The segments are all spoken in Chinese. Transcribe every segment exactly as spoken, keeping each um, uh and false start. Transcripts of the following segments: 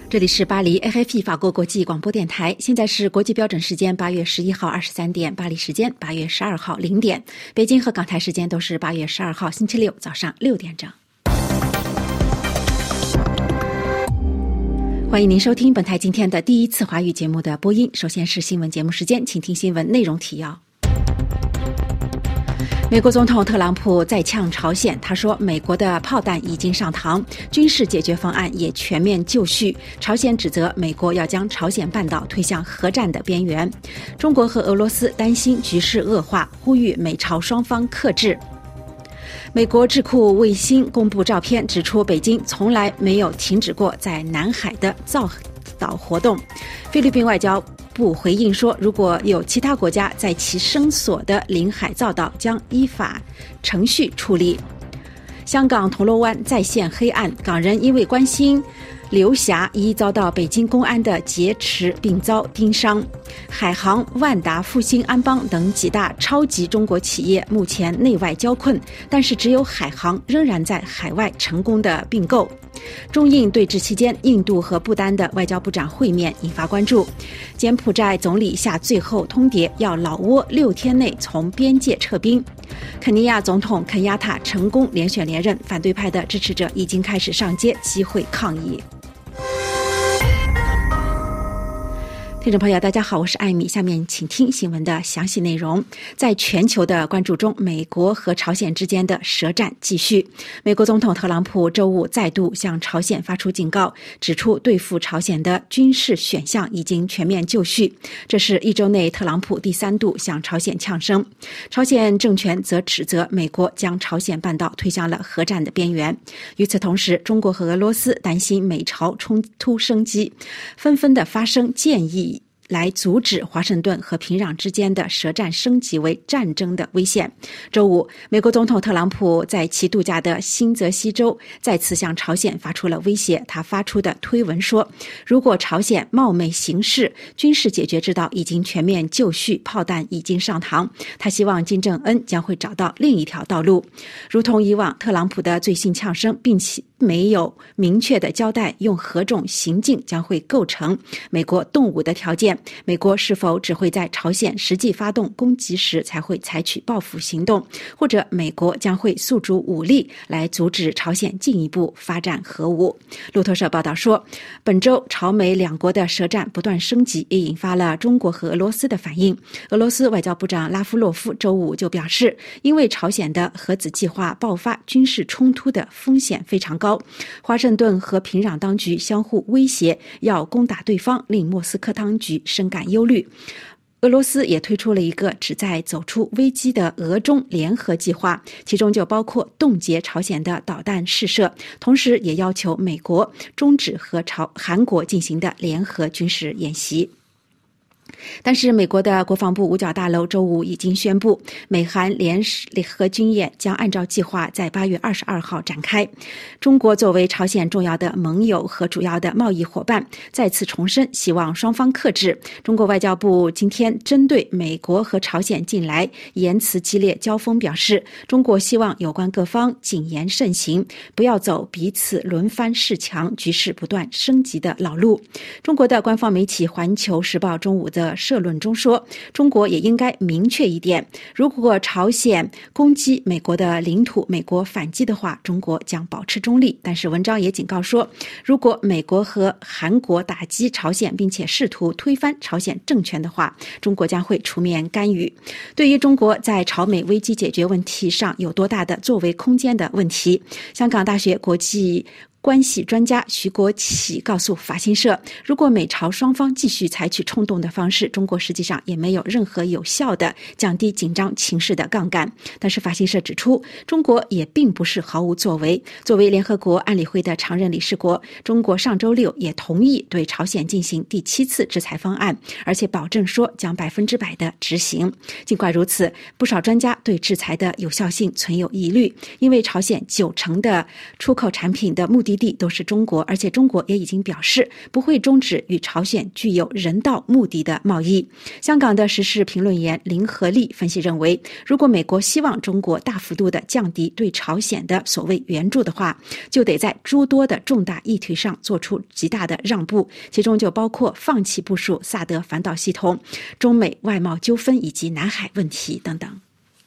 这里是巴黎 A F P 法国国际广播电台，现在是国际标准时间八月十一号二十三点，巴黎时间八月十二号零点，北京和港台时间都是八月十二号星期六早上六点整。欢迎您收听本台今天的第一次华语节目的播音。首先是新闻节目时间，请听新闻内容提要。美国总统特朗普再呛朝鲜，他说美国的炮弹已经上膛，军事解决方案也全面就绪。朝鲜指责美国要将朝鲜半岛推向核战的边缘。中国和俄罗斯担心局势恶化，呼吁美朝双方克制。美国智库卫星公布照片，指出北京从来没有停止过在南海的造岛活动。菲律宾外交部回应说，如果有其他国家在其声索的领海造岛，将依法程序处理。香港铜锣湾再现黑暗，港人因为关心刘霞一遭到北京公安的劫持并遭盯伤。海航、万达、复兴、安邦等几大超级中国企业目前内外交困，但是只有海航仍然在海外成功的并购。中印对峙期间，印度和不丹的外交部长会面引发关注。柬埔寨总理下最后通牒，要老挝六天内从边界撤兵。肯尼亚总统肯亚塔成功连选连任，反对派的支持者已经开始上街集会抗议。听众朋友大家好，我是艾米，下面请听新闻的详细内容。在全球的关注中，美国和朝鲜之间的舌战继续。美国总统特朗普周五再度向朝鲜发出警告，指出对付朝鲜的军事选项已经全面就绪。这是一周内特朗普第三度向朝鲜呛声。朝鲜政权则指责美国将朝鲜半岛推向了核战的边缘。与此同时，中国和俄罗斯担心美朝冲突升级，纷纷的发声建议来阻止华盛顿和平壤之间的舌战升级为战争的危险。周五，美国总统特朗普在其度假的新泽西州再次向朝鲜发出了威胁。他发出的推文说，如果朝鲜冒昧行事，军事解决之道已经全面就绪，炮弹已经上膛。他希望金正恩将会找到另一条道路。如同以往，特朗普的最新呛声并且没有明确的交代用何种行径将会构成美国动武的条件。美国是否只会在朝鲜实际发动攻击时才会采取报复行动，或者美国将会诉诸武力来阻止朝鲜进一步发展核武。路透社报道说，本周朝美两国的舌战不断升级，也引发了中国和俄罗斯的反应。俄罗斯外交部长拉夫洛夫周五就表示，因为朝鲜的核子计划爆发军事冲突的风险非常高，华盛顿和平壤当局相互威胁要攻打对方，令莫斯科当局深感忧虑。俄罗斯也推出了一个旨在走出危机的俄中联合计划，其中就包括冻结朝鲜的导弹试射，同时也要求美国终止和朝韩国进行的联合军事演习。但是美国的国防部五角大楼周五已经宣布，美韩联合军演将按照计划在八月二十二号展开。中国作为朝鲜重要的盟友和主要的贸易伙伴，再次重申希望双方克制。中国外交部今天针对美国和朝鲜近来言辞激烈交锋表示，中国希望有关各方谨言慎行，不要走彼此轮番示强、局势不断升级的老路。中国的官方媒体环球时报中午的社论中说，中国也应该明确一点，如果朝鲜攻击美国的领土，美国反击的话，中国将保持中立。但是文章也警告说，如果美国和韩国打击朝鲜并且试图推翻朝鲜政权的话，中国将会出面干预。对于中国在朝美危机解决问题上有多大的作为空间的问题，香港大学国际关系专家徐国启告诉法新社，如果美朝双方继续采取冲动的方式，中国实际上也没有任何有效的降低紧张情势的杠杆。但是法新社指出，中国也并不是毫无作为。作为联合国安理会的常任理事国，中国上周六也同意对朝鲜进行第七次制裁方案，而且保证说将百分之百的执行。尽管如此，不少专家对制裁的有效性存有疑虑，因为朝鲜九成的出口产品的目的一地都是中国，而且中国也已经表示不会终止与朝鲜具有人道目的的贸易。香港的时事评论员林和利分析认为，如果美国希望中国大幅度的降低对朝鲜的所谓援助的话，就得在诸多的重大议题上做出极大的让步，其中就包括放弃部署萨德反导系统、中美外贸纠纷以及南海问题等等。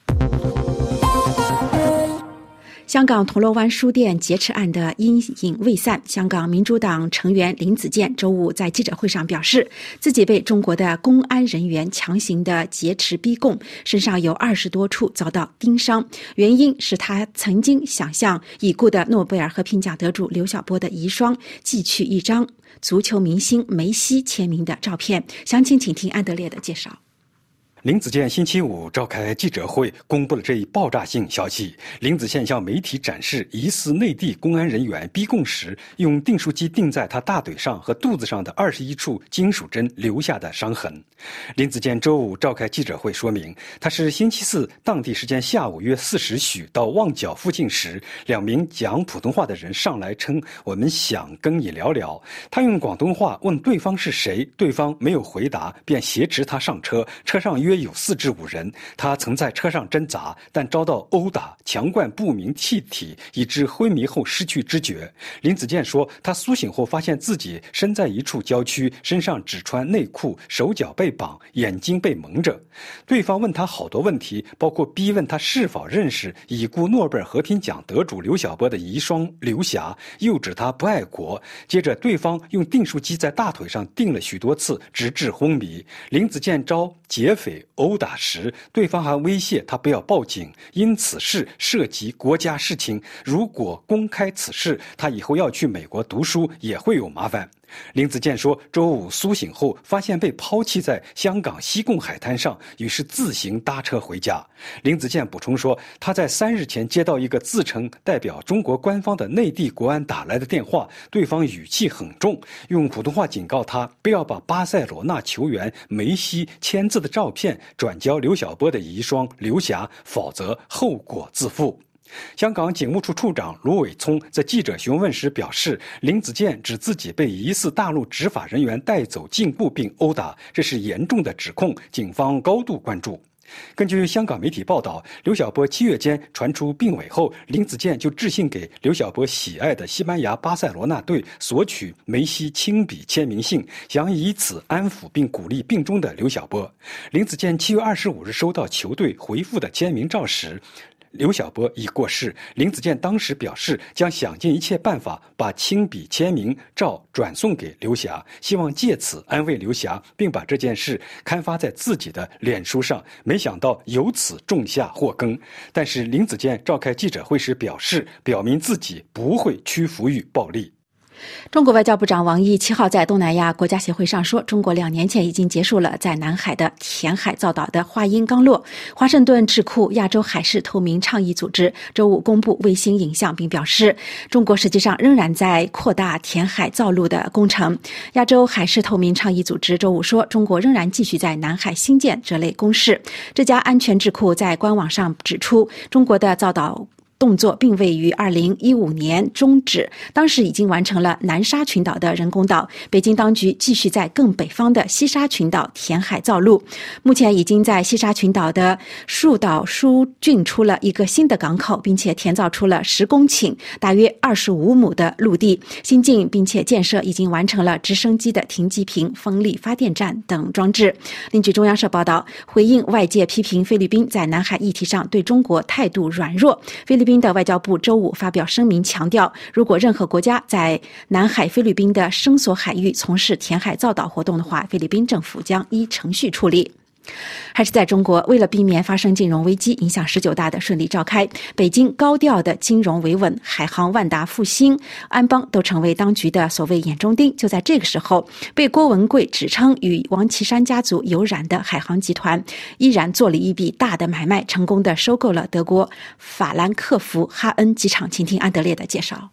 香港铜锣湾书店劫持案的阴影未散，香港民主党成员林子健周五在记者会上表示，自己被中国的公安人员强行的劫持逼供，身上有二十多处遭到钉伤，原因是他曾经想向已故的诺贝尔和平奖得主刘晓波的遗孀寄去一张足球明星梅西签名的照片。详情请听安德烈的介绍。 林子健星期五召开记者会，公布了这一爆炸性消息。林子健向媒体展示疑似内地公安人员逼供时用订书机钉在他大腿上和肚子上的二十一处金属针留下的伤痕。林子健周五召开记者会说明，他是星期四当地时间下午约四时许到旺角附近时，两名讲普通话的人上来称我们想跟你聊聊。他用广东话问对方是谁，对方没有回答，便挟持他上车，车上约约有四至五人，他曾在车上挣扎，但遭到殴打、强灌不明气体，以致昏迷后失去知觉。林子健说，他苏醒后发现自己身在一处郊区，身上只穿内裤，手脚被绑，眼睛被蒙着。对方问他好多问题，包括逼问他是否认识已故诺贝尔和平奖得主刘晓波的遗孀刘霞，又指他不爱国。接着对方用订书机在大腿上钉了许多次，直至昏迷。林子健遭劫匪殴打时，对方还威胁他不要报警，因此事涉及国家事情，如果公开此事，他以后要去美国读书也会有麻烦。林子健说，周五苏醒后发现被抛弃在香港西贡海滩上，于是自行搭车回家。林子健补充说，他在三日前接到一个自称代表中国官方的内地国安打来的电话，对方语气很重，用普通话警告他不要把巴塞罗那球员梅西签字的照片转交刘晓波的遗孀刘霞，否则后果自负。香港警务处处长卢伟聪在记者询问时表示，林子健指自己被疑似大陆执法人员带走禁锢并殴打，这是严重的指控，警方高度关注。根据香港媒体报道，刘晓波七月间传出病危后，林子健就致信给刘晓波喜爱的西班牙巴塞罗那队索取梅西亲笔签名信，想以此安抚并鼓励病中的刘晓波。林子健七月二十五日收到球队回复的签名照时，刘晓波已过世，林子健当时表示将想尽一切办法把亲笔签名照转送给刘霞，希望借此安慰刘霞，并把这件事刊发在自己的脸书上，没想到由此种下祸根。但是林子健召开记者会时表示，表明自己不会屈服于暴力。 中国外交部长王毅七号在东南亚国家协会上说，中国两年前已经结束了在南海的填海造岛的话音刚落。华盛顿智库亚洲海事透明倡议组织周五公布卫星影像，并表示中国实际上仍然在扩大填海造陆的工程。亚洲海事透明倡议组织周五说，中国仍然继续在南海新建这类工事。这家安全智库在官网上指出，中国的造岛动作并未于二零一五年终止，当时已经完成了南沙群岛的人工岛，北京当局继续在更北方的西沙群岛填海造陆。目前已经在西沙群岛的树岛疏浚出了一个新的港口，并且填造出了十公顷大约二十五亩的陆地，新建并且建设已经完成了直升机的停机坪、风力发电站等装置。另据中央社报道，回应外界批评菲律宾在南海议题上对中国态度软弱，菲律宾菲律宾的外交部周五发表声明，强调如果任何国家在南海菲律宾的声索海域从事填海造岛活动的话，菲律宾政府将依程序处理。还是在中国，为了避免发生金融危机影响十九大的顺利召开，北京高调的金融维稳，海航、万达、复兴、安邦都成为当局的所谓眼中钉。就在这个时候，被郭文贵指称与王岐山家族有染的海航集团依然做了一笔大的买卖，成功的收购了德国法兰克福哈恩机场。请听安德烈的介绍。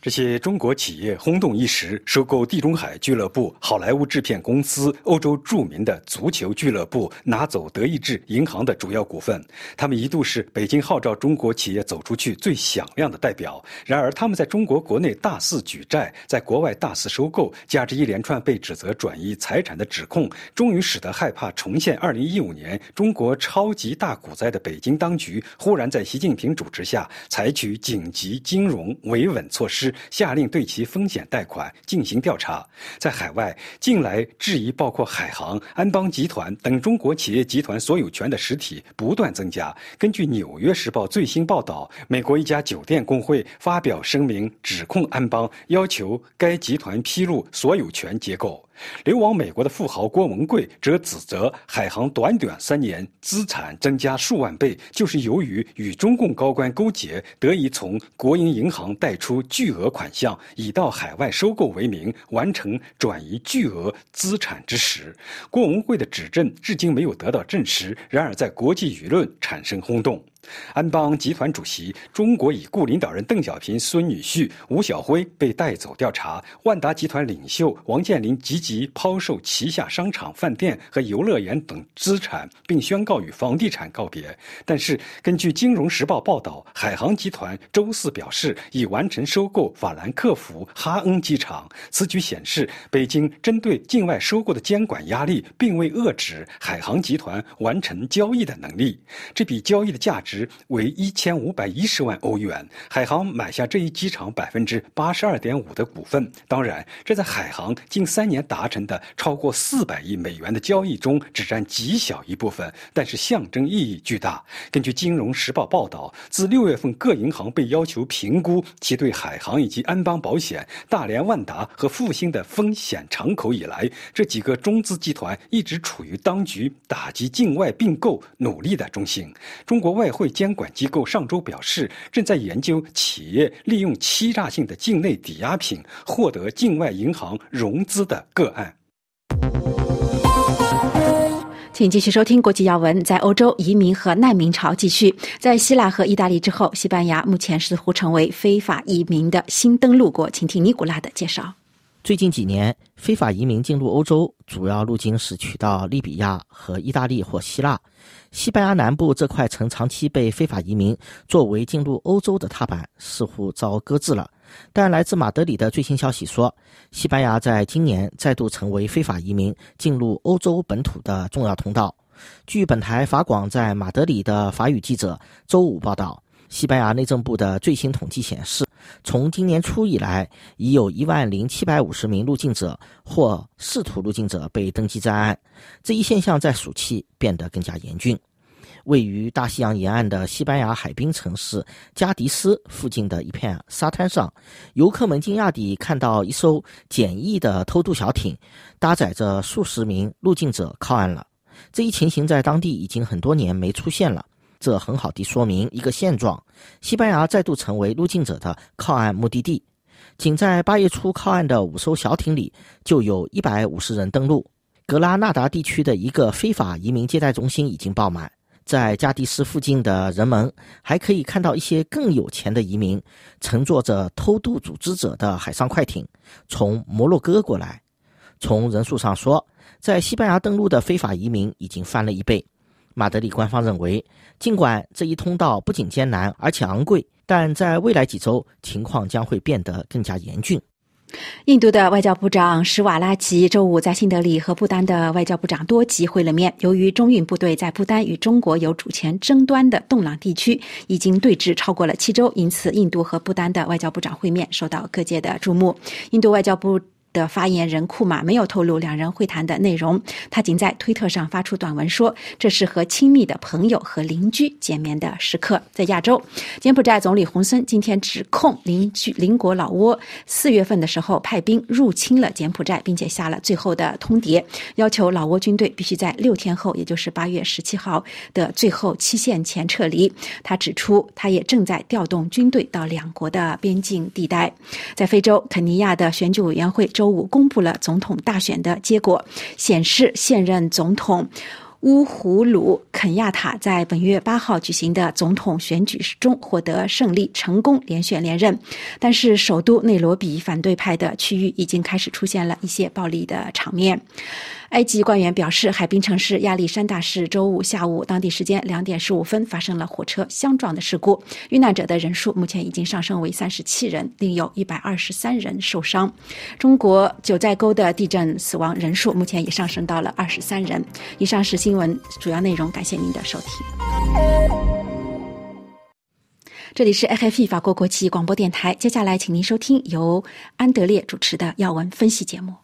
这些中国企业轰动一时，收购地中海俱乐部、好莱坞制片公司、欧洲著名的足球俱乐部，拿走德意志银行的主要股份。他们一度是北京号召中国企业走出去最响亮的代表。然而，他们在中国国内大肆举债，在国外大肆收购，加之一连串被指责转移财产的指控，终于使得害怕重现二零一五年中国超级大股灾的北京当局，忽然在习近平主持下采取紧急金融维稳措施，下令对其风险贷款进行调查。在海外，近来质疑包括海航、安邦集团等中国企业集团所有权的实体不断增加。根据《纽约时报》最新报道，美国一家酒店工会发表声明，指控安邦，要求该集团披露所有权结构。流亡美国的富豪郭文贵则指责海航短短三年资产增加数万倍，就是由于与中共高官勾结，得以从国营银行贷出巨额款项，以到海外收购为名，完成转移巨额资产之时。郭文贵的指证至今没有得到证实，然而在国际舆论产生轰动。安邦集团主席、中国已故领导人邓小平孙女婿吴晓辉被带走调查，万达集团领袖王健林积极抛售旗下商场、饭店和游乐园等资产，并宣告与房地产告别。但是，根据《金融时报》报道，海航集团周四表示已完成收购法兰克福哈恩机场。此举显示，北京针对境外收购的监管压力并未遏制海航集团完成交易的能力。这笔交易的价值为一千五百一十万欧元，海航买下这一机场百分之八十二点五的股份。当然，这在海航近三年达成的超过四百亿美元的交易中只占极小一部分，但是象征意义巨大。根据《金融时报》报道，自六月份各银行被要求评估其对海航以及安邦保险、大连万达和复兴的风险敞口以来，这几个中资集团一直处于当局打击境外并购努力的中心。中国外汇监管机构上周表示，正在研究企业利用欺诈性的境内抵押品获得境外银行融资的个案。 请继续收听国际要闻。在欧洲，移民和难民潮继续。在希腊和意大利之后，西班牙目前似乎成为非法移民的新登陆国。请听尼古拉的介绍。 最近几年，非法移民进入欧洲主要路径是取到利比亚和意大利或希腊。西班牙南部这块曾长期被非法移民作为进入欧洲的踏板，似乎遭搁置了。但来自马德里的最新消息说，西班牙在今年再度成为非法移民进入欧洲本土的重要通道。据本台法广在马德里的法语记者周五报道，西班牙内政部的最新统计显示，从今年初以来，已有一万零七百五十名入境者或试图入境者被登记在案。这一现象在暑期变得更加严峻。位于大西洋沿岸的西班牙海滨城市加迪斯附近的一片沙滩上，游客们惊讶地看到一艘简易的偷渡小艇搭载着数十名入境者靠岸了。这一情形在当地已经很多年没出现了。这很好地说明一个现状：西班牙再度成为入境者的靠岸目的地。仅在八月初靠岸的五艘小艇里，就有一百五十人登陆。格拉纳达地区的一个非法移民接待中心已经爆满。在加的斯附近的人们还可以看到一些更有钱的移民乘坐着偷渡组织者的海上快艇从摩洛哥过来。从人数上说，在西班牙登陆的非法移民已经翻了一倍。马德里官方认为，尽管这一通道不仅艰难而且昂贵，但在未来几周情况将会变得更加严峻。 印度的外交部长施瓦拉吉周五在新德里和不丹的外交部长多吉会了面。由于中印部队在不丹与中国有主权争端的洞朗地区已经对峙超过了七周，因此印度和不丹的外交部长会面受到各界的注目。印度外交部的发言人库马没有透露两人会谈的内容，他仅在推特上发出短文说，这是和亲密的朋友和邻居见面的时刻。在亚洲，柬埔寨总理洪森今天指控邻居邻国老挝四月份的时候派兵入侵了柬埔寨，并且下了最后的通牒，要求老挝军队必须在六天后，也就是八月十七号的最后期限前撤离。他指出，他也正在调动军队到两国的边境地带。在非洲，肯尼亚的选举委员会周五公布了总统大选的结果，显示现任总统乌胡鲁肯亚塔在本月八号举行的总统选举中获得胜利，成功连选连任。但是首都内罗毕反对派的区域已经开始出现了一些暴力的场面。埃及官员表示，海滨城市亚历山大市周五下午当地时间两点十五分发生了火车相撞的事故，遇难者的人数目前已经上升为三十七人，另有一百二十三人受伤。中国九寨沟的地震死亡人数目前也上升到了二十三人。以上是新闻主要内容，感谢您的收听。这里是 F F P 法国国际广播电台，接下来请您收听由安德烈主持的要闻分析节目。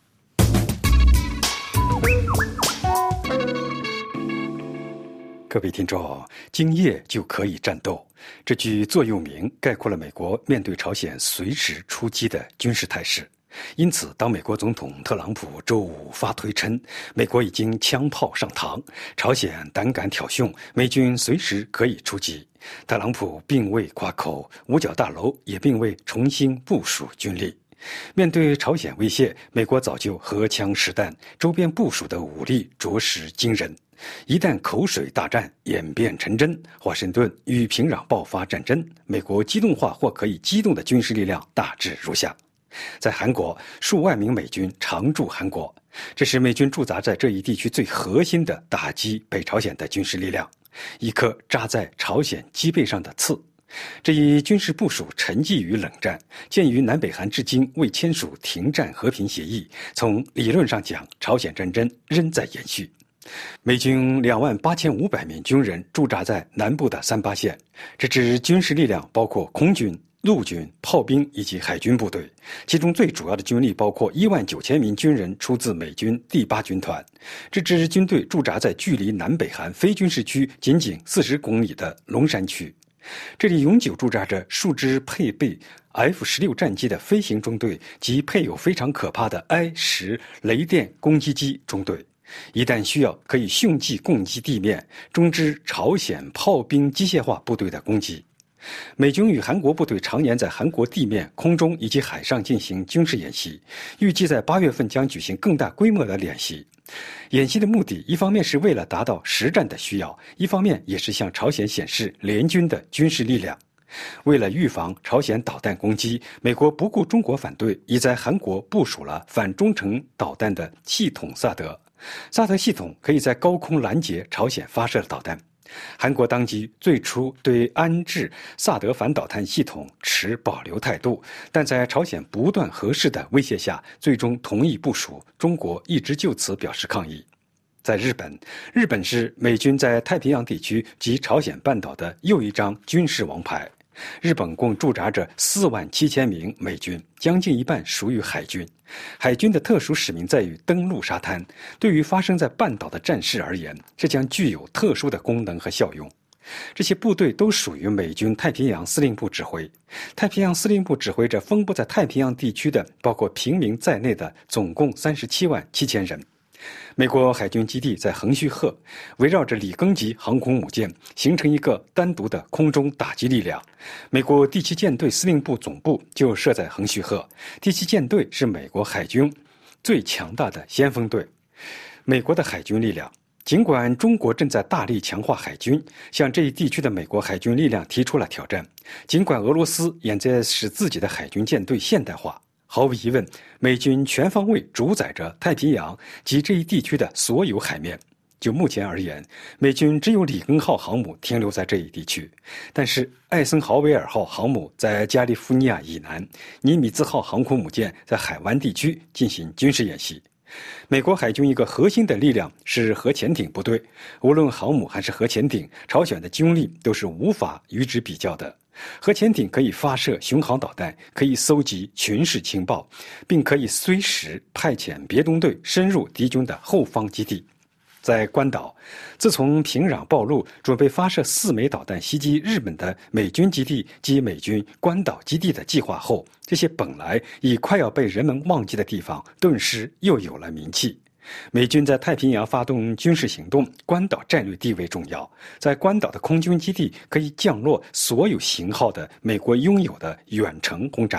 各位听众，敬业就可以战斗，这句座右铭概括了美国面对朝鲜随时出击的军事态势。因此，当美国总统特朗普周五发推称美国已经枪炮上膛，朝鲜胆敢挑衅，美军随时可以出击，特朗普并未夸口，五角大楼也并未重新部署军力。面对朝鲜威胁，美国早就荷枪实弹，周边部署的武力着实惊人。一旦口水大战演变成真，华盛顿与平壤爆发战争，美国机动化或可以机动的军事力量大致如下。在韩国，数万名美军常驻韩国，这是美军驻扎在这一地区最核心的打击北朝鲜的军事力量，一颗扎在朝鲜脊背上的刺。这一军事部署沉寂于冷战，鉴于南北韩至今未签署停战和平协议，从理论上讲，朝鲜战争仍在延续。美军两万八千五百名军人驻扎在南部的三八线，这支军事力量包括空军、陆军、炮兵以及海军部队，其中最主要的军力包括一万九千名军人出自美军第八军团。这支军队驻扎在距离南北韩非军事区仅仅四十公里的龙山区，这里永久驻扎着数支配备 F 十六 战机的飞行中队及配有非常可怕的 I 十 雷电攻击机中队。一旦需要，可以迅即攻击地面，终止朝鲜炮兵机械化部队的攻击。美军与韩国部队常年在韩国地面、空中以及海上进行军事演习，预计在八月份将举行更大规模的演习。演习的目的，一方面是为了达到实战的需要，一方面也是向朝鲜显示联军的军事力量。为了预防朝鲜导弹攻击，美国不顾中国反对，已在韩国部署了反中程导弹的系统萨德。萨德系统可以在高空拦截朝鲜发射的导弹。韩国当局最初对安置萨德反导弹系统持保留态度，但在朝鲜不断核试的威胁下，最终同意部署。中国一直就此表示抗议。在日本，日本是美军在太平洋地区及朝鲜半岛的又一张军事王牌。日本共驻扎着四万七千名美军，将近一半属于海军。海军的特殊使命在于登陆沙滩，对于发生在半岛的战事而言，这将具有特殊的功能和效用。这些部队都属于美军太平洋司令部指挥。太平洋司令部指挥着分布在太平洋地区的包括平民在内的总共三十七万七千人。美国海军基地在横须贺，围绕着里根级航空母舰，形成一个单独的空中打击力量。美国第七舰队司令部总部就设在横须贺。第七舰队是美国海军最强大的先锋队。美国的海军力量，尽管中国正在大力强化海军，向这一地区的美国海军力量提出了挑战，尽管俄罗斯也在使自己的海军舰队现代化。毫无疑问，美军全方位主宰着太平洋及这一地区的所有海面。就目前而言，美军只有里根号航母停留在这一地区，但是艾森豪威尔号航母在加利福尼亚以南，尼米兹号航空母舰在海湾地区进行军事演习。美国海军一个核心的力量是核潜艇部队，无论航母还是核潜艇，朝鲜的军力都是无法与之比较的。核潜艇可以发射巡航导弹，可以搜集群事情报，并可以随时派遣别动队深入敌军的后方基地。在关岛，自从平壤暴露准备发射四枚导弹袭击日本的美军基地及美军关岛基地的计划后，这些本来已快要被人们忘记的地方顿时又有了名气。美军在太平洋发动军事行动，关岛战略地位重要。在关岛的空军基地可以降落所有型号的美国拥有的远程轰炸机，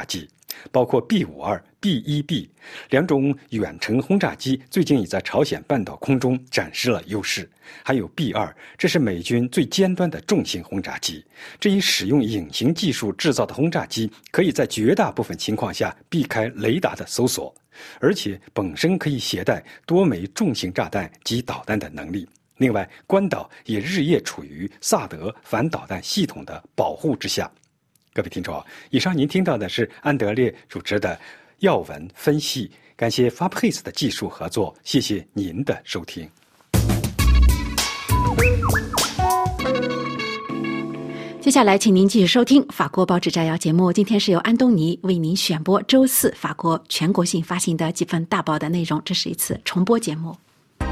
包括 B 五十二、B 一 B 两种远程轰炸机最近已在朝鲜半岛空中展示了优势。还有 B 二，这是美军最尖端的重型轰炸机。这一使用隐形技术制造的轰炸机，可以在绝大部分情况下避开雷达的搜索，而且本身可以携带多枚重型炸弹及导弹的能力。另外，关岛也日夜处于萨德反导弹系统的保护之下。各位听众，以上您听到的是安德烈主持的要闻分析，感谢 Fabris 的技术合作，谢谢您的收听。 接下来请您继续收听法国报纸摘要节目，今天是由安东尼为您选播周四法国全国性发行的几份大报的内容，这是一次重播节目。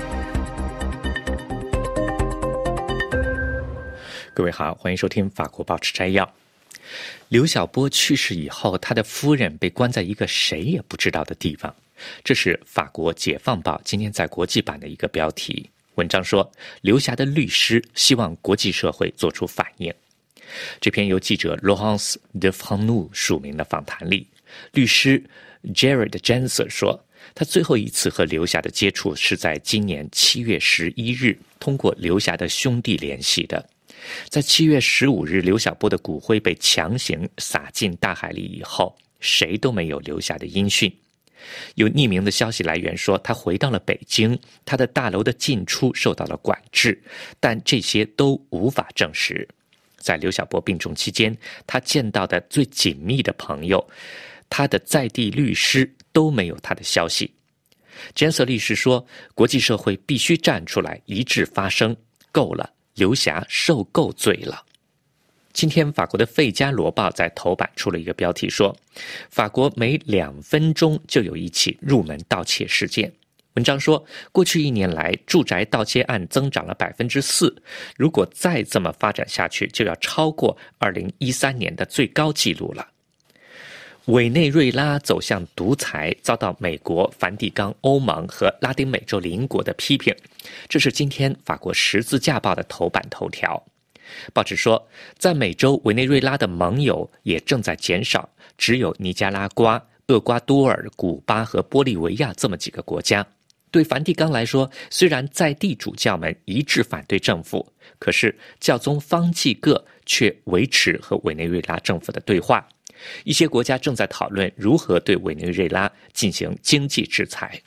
各位好，欢迎收听法国报纸摘要。刘晓波去世以后，他的夫人被关在一个谁也不知道的地方，这是法国解放报今天在国际版的一个标题。文章说，刘霞的律师希望国际社会做出反应。这篇由记者 Laurence de Franou 署名的访谈里，律师 Jared Jensen 说，他最后一次和刘霞的接触是在今年七月十一日，通过刘霞的兄弟联系的。在七月十五日，刘晓波的骨灰被强行撒进大海里以后，谁都没有留下的音讯。有匿名的消息来源说，他回到了北京，他的大楼的进出受到了管制，但这些都无法证实。在刘晓波病重期间，他见到的最紧密的朋友，他的在地律师都没有他的消息。詹瑟律师说，国际社会必须站出来，一致发声，够了，刘霞受够罪了。今天法国的《费加罗报》在头版出了一个标题说，法国每两分钟就有一起入门盗窃事件。文章说，过去一年来，住宅盗窃案增长了百分之四，如果再这么发展下去，就要超过二零一三年的最高纪录了。委内瑞拉走向独裁，遭到美国、梵蒂冈、欧盟和拉丁美洲邻国的批评，这是今天法国《十字架报》的头版头条。报纸说，在美洲，委内瑞拉的盟友也正在减少，只有尼加拉瓜、厄瓜多尔、古巴和玻利维亚这么几个国家。对梵蒂冈来说，虽然在地主教们一致反对政府，可是教宗方济各却维持和委内瑞拉政府的对话。一些国家正在讨论如何对委内瑞拉进行经济制裁。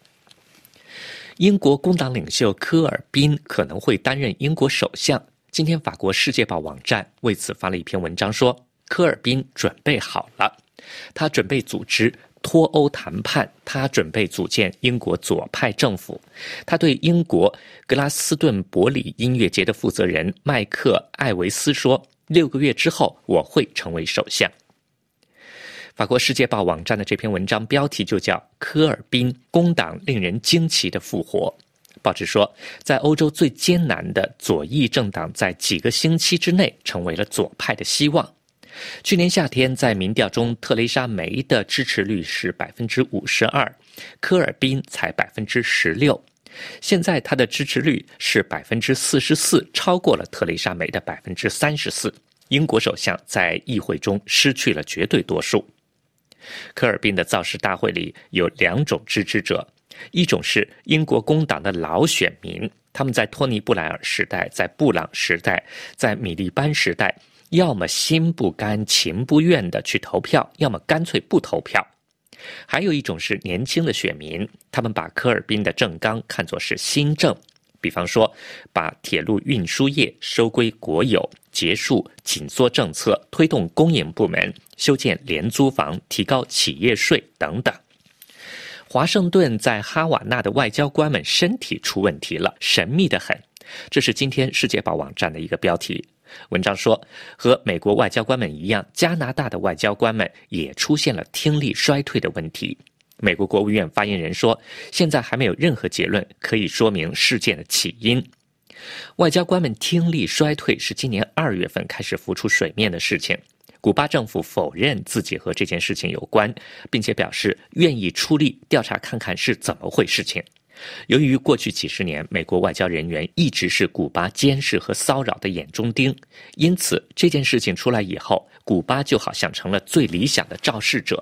英国工党领袖科尔宾可能会担任英国首相。今天法国《世界报》网站为此发了一篇文章说，科尔宾准备好了，他准备组织脱欧谈判，他准备组建英国左派政府。他对英国格拉斯顿伯里音乐节的负责人麦克艾维斯说，六个月之后我会成为首相。法国《世界报》网站的这篇文章标题就叫科尔宾工党令人惊奇的复活。报纸说，在欧洲最艰难的左翼政党在几个星期之内成为了左派的希望。去年夏天在民调中，特蕾莎梅的支持率是 百分之五十二， 科尔宾才 百分之十六， 现在他的支持率是 百分之四十四， 超过了特蕾莎梅的 百分之三十四。 英国首相在议会中失去了绝对多数。科尔宾的造势大会里有两种支持者，一种是英国工党的老选民，他们在托尼布莱尔时代，在布朗时代，在米利班时代，要么心不甘情不愿地去投票，要么干脆不投票。还有一种是年轻的选民，他们把科尔宾的政纲看作是新政，比方说把铁路运输业收归国有，结束紧缩政策，推动公营部门，修建廉租房，提高企业税等等。华盛顿在哈瓦那的外交官们身体出问题了，神秘得很，这是今天《世界报》网站的一个标题。文章说，和美国外交官们一样，加拿大的外交官们也出现了听力衰退的问题。美国国务院发言人说，现在还没有任何结论可以说明事件的起因。外交官们听力衰退是今年二月份开始浮出水面的事情。古巴政府否认自己和这件事情有关，并且表示愿意出力调查看看是怎么回事情。由于过去几十年美国外交人员一直是古巴监视和骚扰的眼中钉，因此这件事情出来以后，古巴就好像成了最理想的肇事者。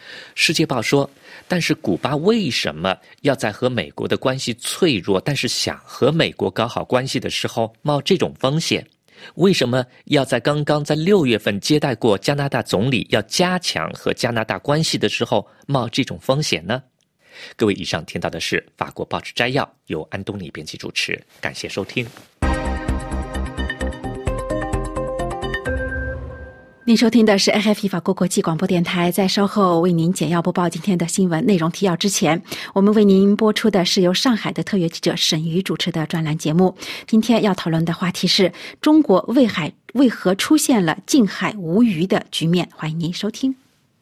世界报说，但是古巴为什么要在和美国的关系脆弱，但是想和美国搞好关系的时候冒这种风险？为什么要在刚刚在六月份接待过加拿大总理，要加强和加拿大关系的时候冒这种风险呢？各位，以上听到的是法国报纸摘要，由安东尼编辑主持，感谢收听。 您收听的是 F F 法国国际广播电台，在稍后为您简要播报今天的新闻内容提要之前，我们为您播出的是由上海的特约记者沈瑜主持的专栏节目。今天要讨论的话题是中国为海为何出现了近海无鱼的局面，欢迎您收听。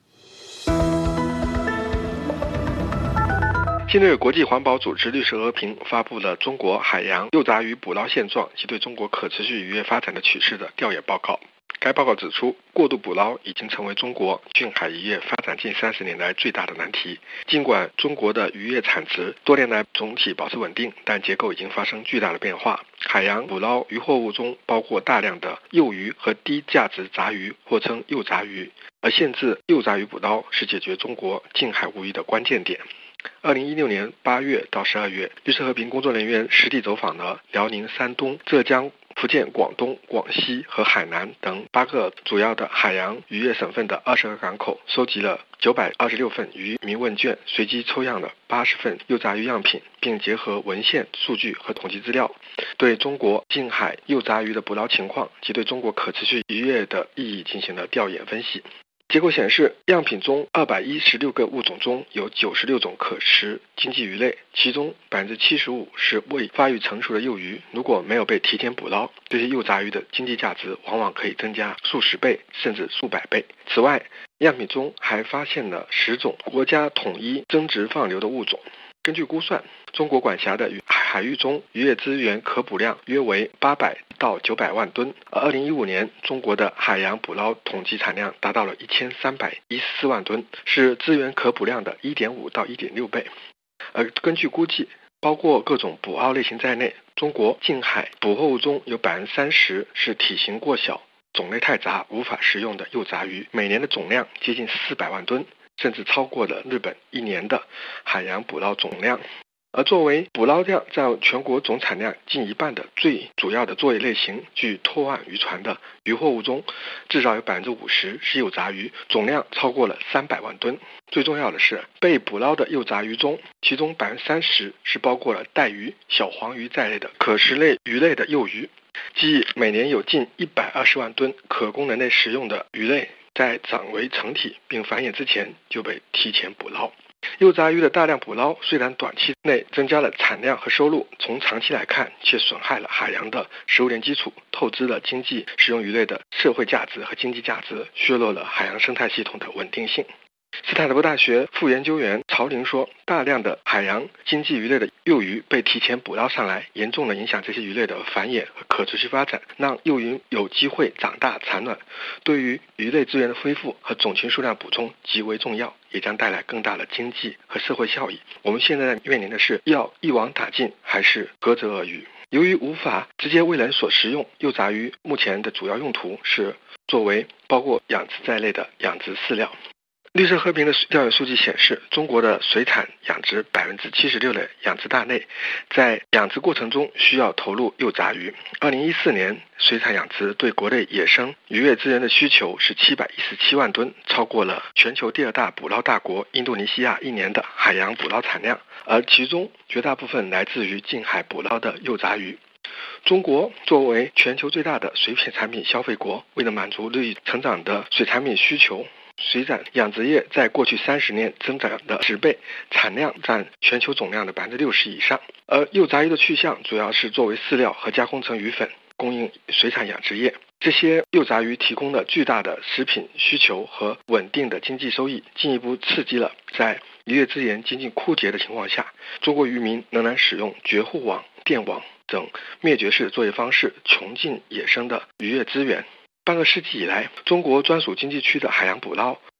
近日，国际环保组织绿色和平发布了中国海洋幼杂鱼捕捞现状及对中国可持续渔业发展的趋势的调研报告。该报告指出，过度捕捞已经成为中国近海渔业发展近三十年来最大的难题。尽管中国的渔业产值多年来总体保持稳定，但结构已经发生巨大的变化。海洋捕捞渔获物中包括大量的幼鱼和低价值杂鱼，或称幼杂鱼，而限制幼杂鱼捕捞是解决中国近海无鱼的关键点。二零一六年八月到十二月，绿色和平工作人员实地走访了辽宁、山东、浙江、福建、广东、广西和海南等八个主要的海洋渔业省份的二十个港口，收集了九百二十六份渔民问卷，随机抽样了八十份幼杂鱼样品，并结合文献、数据和统计资料，对中国近海幼杂鱼的捕捞情况及对中国可持续渔业的意义进行了调研分析。结果显示，样品中二百一十六个物种中有九十六种可食经济鱼类，其中 百分之七十五 是未发育成熟的幼鱼，如果没有被提前捕捞，这些幼杂鱼的经济价值往往可以增加数十倍甚至数百倍。此外，样品中还发现了十种国家统一增值放流的物种。根据估算，中国管辖的海域中渔业资源可捕量约为八百到九百万吨，而二零一五年中国的海洋捕捞统计产量达到了一千三百一十四万吨，是资源可捕量的 一点五到一点六倍。而根据估计，包括各种捕捞类型在内，中国近海捕获物中有 百分之三十 是体型过小、种类太杂无法食用的幼杂鱼，每年的总量接近四百万吨，甚至超过了日本一年的海洋捕捞总量。而作为捕捞量占全国总产量近一半的最主要的作业类型，距拖岸渔船的渔获物中，至少有 百分之五十 是幼杂鱼，总量超过了三百万吨。最重要的是，被捕捞的幼杂鱼中，其中 百分之三十 是包括了带鱼、小黄鱼在内的可食类鱼类的幼鱼，即每年有近一百二十万吨可供人类食用的鱼类在长为成体并繁衍之前就被提前捕捞。幼杂鱼的大量捕捞虽然短期内增加了产量和收入，从长期来看却损害了海洋的食物链基础，透支了经济食用鱼类的社会价值和经济价值，削弱了海洋生态系统的稳定性。斯坦福大学副研究员曹林说，大量的海洋经济鱼类的幼鱼被提前捕捞上来，严重的影响这些鱼类的繁衍和可持续发展，让幼鱼有机会长大产卵，对于鱼类资源的恢复和种群数量补充极为重要，也将带来更大的经济和社会效益。我们现在面临的是要一网打尽还是隔泽而渔。由于无法直接为人所食用，幼杂鱼目前的主要用途是作为包括养殖在内的养殖饲料。绿色和平的调研数据显示，中国的水产养殖 百分之七十六 的养殖大类在养殖过程中需要投入幼杂鱼。二零一四年，水产养殖对国内野生渔业资源的需求是七百一十七万吨，超过了全球第二大捕捞大国印度尼西亚一年的海洋捕捞产量，而其中绝大部分来自于近海捕捞的幼杂鱼。中国作为全球最大的水产品消费国，为了满足日益成长的水产品需求，水产养殖业在过去三十年增长了十倍，产量占全球总量的 百分之六十 以上。而幼杂鱼的去向主要是作为饲料和加工成鱼粉，供应水产养殖业。这些幼杂鱼提供了巨大的食品需求和稳定的经济收益，进一步刺激了在渔业资源接近枯竭的情况下，中国渔民仍然使用绝户网、电网等灭绝式作业方式穷尽野生的渔业资源。半个世纪以来，中国专属经济区的海洋捕捞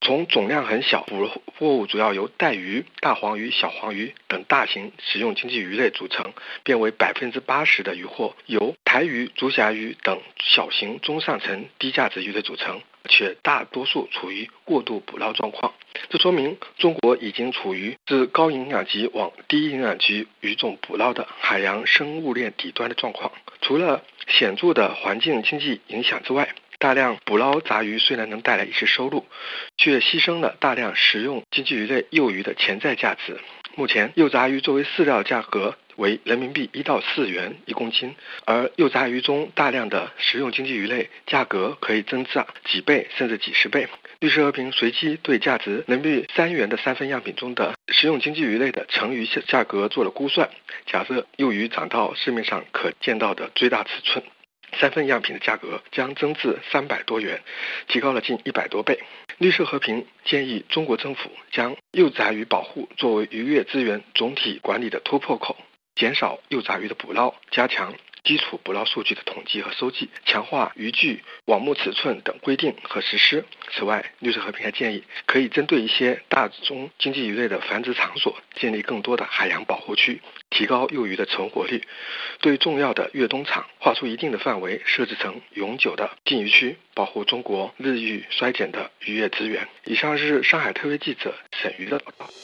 从总量很小，捕获物主要由带鱼、大黄鱼、小黄鱼等大型食用经济鱼类组成，变为百分之八十的渔获由台鱼、竹苕鱼等小型中上层低价值鱼类组成，且大多数处于过度捕捞状况。这说明中国已经处于自高营养级往低营养级鱼种捕捞的海洋生物链底端的状况。除了显著的环境经济影响之外，大量捕捞杂鱼虽然能带来一时收入，却牺牲了大量食用经济鱼类幼鱼的潜在价值。目前幼杂鱼作为饲料价格为人民币一到四元一公斤，而幼杂鱼中大量的食用经济鱼类价格可以增长几倍甚至几十倍。律师和平随机对价值人民币三元的三份样品中的食用经济鱼类的成鱼价格做了估算，假设幼鱼长到市面上可见到的最大尺寸，三份样品的价格将增至三百多元，提高了近一百多倍。绿色和平建议中国政府将幼杂鱼保护作为渔业资源总体管理的突破口，减少幼杂鱼的捕捞，加强基础捕捞数据的统计和收集，强化渔具、网目尺寸等规定和实施。此外，绿色和平还建议可以针对一些大宗经济鱼类的繁殖场所建立更多的海洋保护区，提高幼鱼的成活率，对重要的越冬场划出一定的范围，设置成永久的禁渔区，保护中国日益衰减的渔业资源。以上是上海特约记者沈瑜的报道。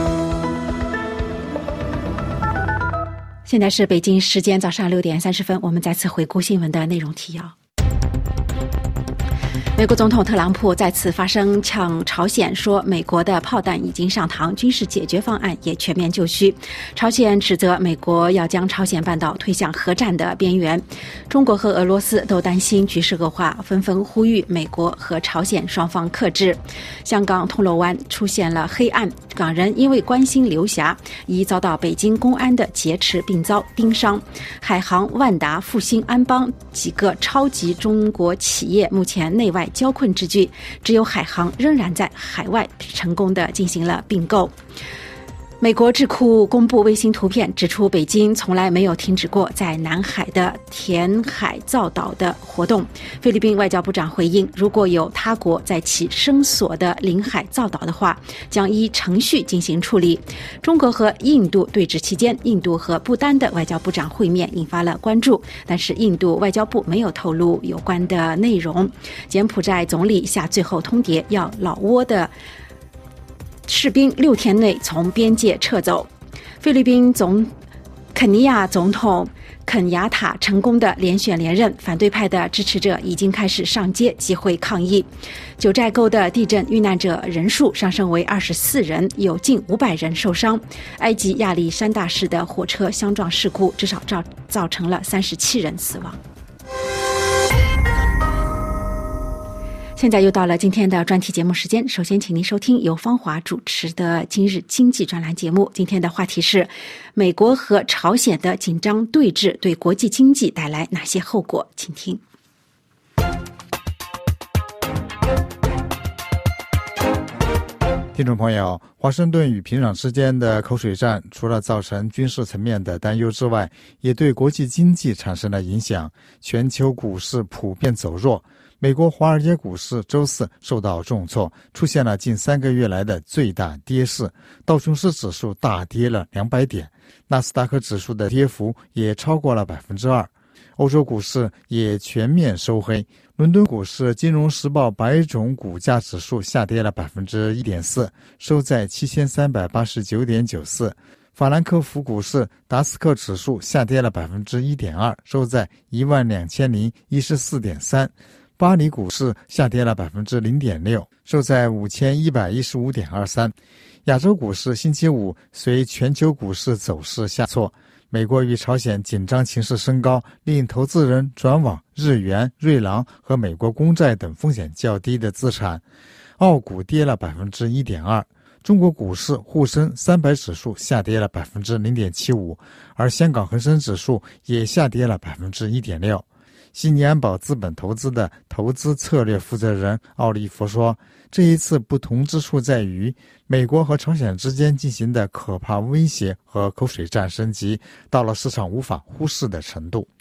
现在是北京时间早上六点三十分，我们再次回顾新闻的内容提要。美国总统特朗普再次发声呛朝鲜，说美国的炮弹已经上膛，军事解决方案也全面就绪。朝鲜指责美国要将朝鲜半岛推向核战的边缘。中国和俄罗斯都担心局势恶化，纷纷呼吁美国和朝鲜双方克制。香港铜锣湾出现了黑暗，港人因为关心刘霞，已遭到北京公安的劫持并遭盯伤。海航、万达、复兴、安邦几个超级中国企业目前内外交困之际，只有海航仍然在海外成功地进行了并购。美国智库公布卫星图片，指出北京从来没有停止过在南海的填海造岛的活动。菲律宾外交部长回应，如果有他国在其声索的领海造岛的话，将依程序进行处理。中国和印度对峙期间，印度和不丹的外交部长会面引发了关注，但是印度外交部没有透露有关的内容。柬埔寨总理下最后通牒，要老挝的士兵六天内从边界撤走。菲律宾总肯尼亚总统肯亚塔成功的连选连任，反对派的支持者已经开始上街集会抗议。九寨沟的地震遇难者人数上升为二十四人，有近五百人受伤。埃及亚历山大市的火车相撞事故至少造造成了三十七人死亡。现在又到了今天的专题节目时间，首先请您收听由方华主持的今日经济专栏节目。今天的话题是美国和朝鲜的紧张对峙对国际经济带来哪些后果，请听。 听众朋友，华盛顿与平壤之间的口水战除了造成军事层面的担忧之外，也对国际经济产生了影响，全球股市普遍走弱。美国华尔街股市周四受到重挫，出现了近三个月来的最大跌势，道琼斯指数大跌了两百点，纳斯达克指数的跌幅也超过了百分之二。欧洲股市也全面收黑，伦敦股市金融时报百种股价指数下跌了百分之一点四，收在七千三百八十九点九四。法兰克福股市达斯克指数下跌了百分之一点二，收在一万两千零一十四点三。巴黎股市下跌了百分之零点六，收在五千一百一十五点二三。亚洲股市星期五随全球股市走势下挫，美国与朝鲜紧张情势升高，令投资人转往日元、瑞郎和美国公债等风险较低的资产。澳股跌了百分之一点二。中国股市沪深三百指数下跌了百分之零点七五，而香港恒生指数也下跌了百分之一点六。悉尼安保资本投资的投资策略负责人奥利弗说，这一次不同之处在于，美国和朝鲜之间进行的可怕威胁和口水战升级到了市场无法忽视的程度。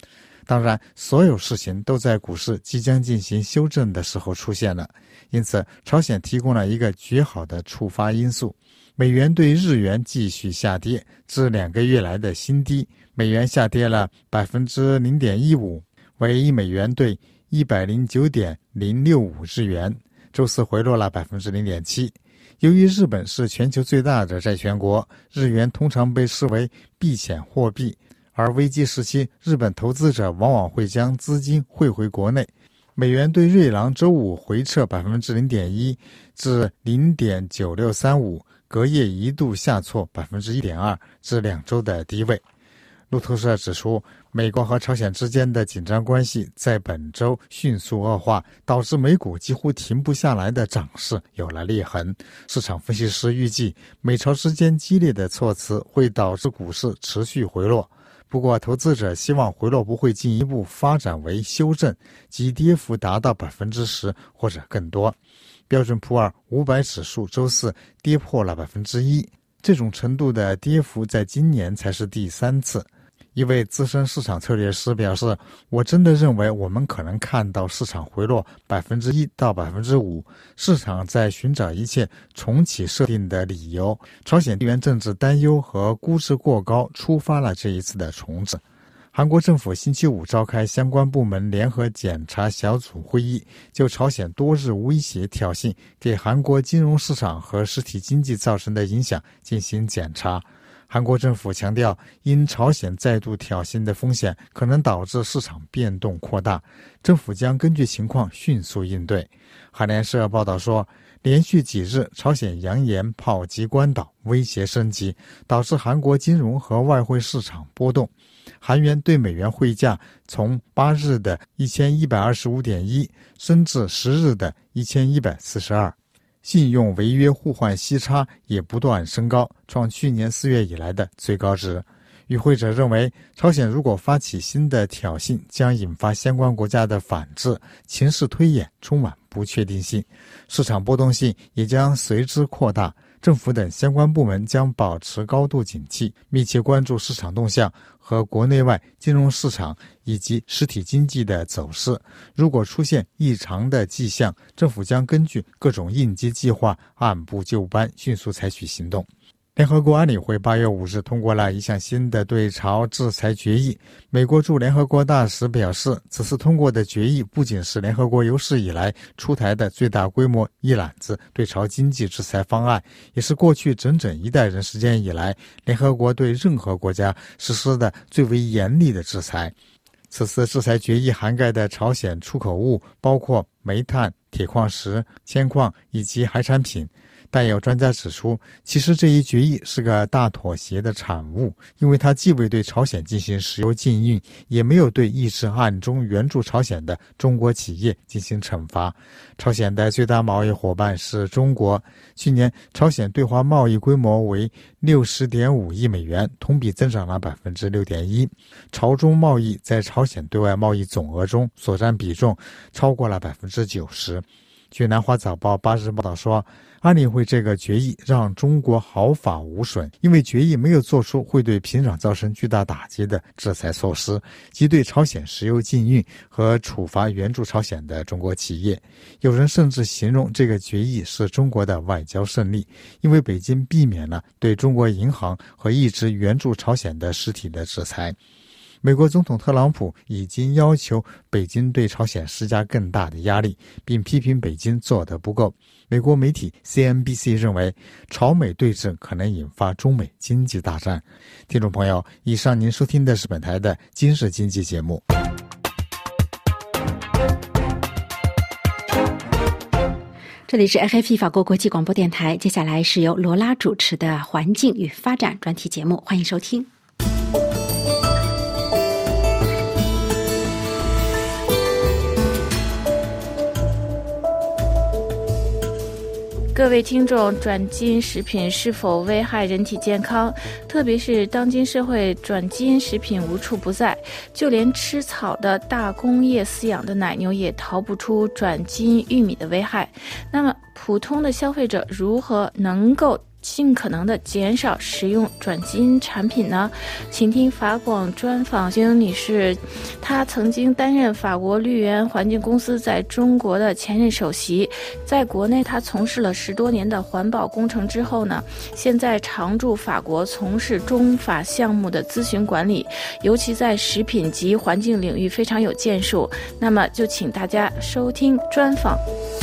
当然，所有事情都在股市即将进行修正的时候出现了，因此朝鲜提供了一个绝好的触发因素。美元对日元继续下跌至两个月来的新低，美元下跌了 百分之零点一五， 为一美元兑一百零九点零六五日元，周四回落了 百分之零点七。由于日本是全球最大的债权国，日元通常被视为避险货币，而危机时期日本投资者往往会将资金汇回国内。美元对瑞郎周五回撤 百分之零点一 至 零点九六三五， 隔夜一度下挫 百分之一点二 至两周的低位。路透社指出，美国和朝鲜之间的紧张关系在本周迅速恶化，导致美股几乎停不下来的涨势有了裂痕。市场分析师预计，美朝之间激烈的措辞会导致股市持续回落。不过，投资者希望回落不会进一步发展为修正，即跌幅达到 百分之十 或者更多。标准普尔五百指数周四跌破了 百分之一， 这种程度的跌幅在今年才是第三次。一位资深市场策略师表示，我真的认为我们可能看到市场回落 百分之一 到 百分之五， 市场在寻找一切重启设定的理由。朝鲜地缘政治担忧和估值过高触发了这一次的重置。韩国政府星期五召开相关部门联合检查小组会议，就朝鲜多日威胁挑衅给韩国金融市场和实体经济造成的影响进行检查。韩国政府强调，因朝鲜再度挑衅的风险可能导致市场变动扩大，政府将根据情况迅速应对。韩联社报道说，连续几日朝鲜扬言炮击关岛，威胁升级，导致韩国金融和外汇市场波动。韩元对美元汇价从八日的 一千一百二十五点一 升至十日的 一千一百四十二。信用违约互换息差也不断升高，创去年四月以来的最高值。与会者认为，朝鲜如果发起新的挑衅，将引发相关国家的反制，情势推演充满不确定性，市场波动性也将随之扩大。政府等相关部门将保持高度警惕，密切关注市场动向和国内外金融市场以及实体经济的走势。如果出现异常的迹象，政府将根据各种应急计划按部就班，迅速采取行动。联合国安理会八月五日通过了一项新的对朝制裁决议。美国驻联合国大使表示，此次通过的决议不仅是联合国有史以来出台的最大规模一揽子对朝经济制裁方案，也是过去整整一代人时间以来联合国对任何国家实施的最为严厉的制裁。此次制裁决议涵盖的朝鲜出口物包括煤炭、铁矿石、铅矿以及海产品。但有专家指出，其实这一决议是个大妥协的产物，因为它既未对朝鲜进行石油禁运，也没有对一直暗中援助朝鲜的中国企业进行惩罚。朝鲜的最大贸易伙伴是中国，去年朝鲜对华贸易规模为 六十点五亿美元，同比增长了 百分之六点一。朝中贸易在朝鲜对外贸易总额中所占比重超过了 百分之九十。据南华早报八日报道说，安理会这个决议让中国毫发无损，因为决议没有做出会对平壤造成巨大打击的制裁措施，即对朝鲜石油禁运和处罚援助朝鲜的中国企业。有人甚至形容这个决议是中国的外交胜利，因为北京避免了对中国银行和一直援助朝鲜的实体的制裁。美国总统特朗普已经要求北京对朝鲜施加更大的压力，并批评北京做得不够。美国媒体 C N B C 认为，朝美对峙可能引发中美经济大战。听众朋友，以上您收听的是本台的今日经济节目。 这里是 F F P 法国国际广播电台，接下来是由罗拉主持的环境与发展专题节目，欢迎收听。 各位听众，转基因食品是否危害人体健康？特别是当今社会转基因食品无处不在，就连吃草的大工业饲养的奶牛也逃不出转基因玉米的危害。那么普通的消费者如何能够尽可能的减少食用转基因产品呢？请听法广专访金女士，她曾经担任法国绿源环境公司在中国的前任首席，在国内她从事了十多年的环保工程之后呢，现在常驻法国从事中法项目的咨询管理，尤其在食品及环境领域非常有建树。那么就请大家收听专访。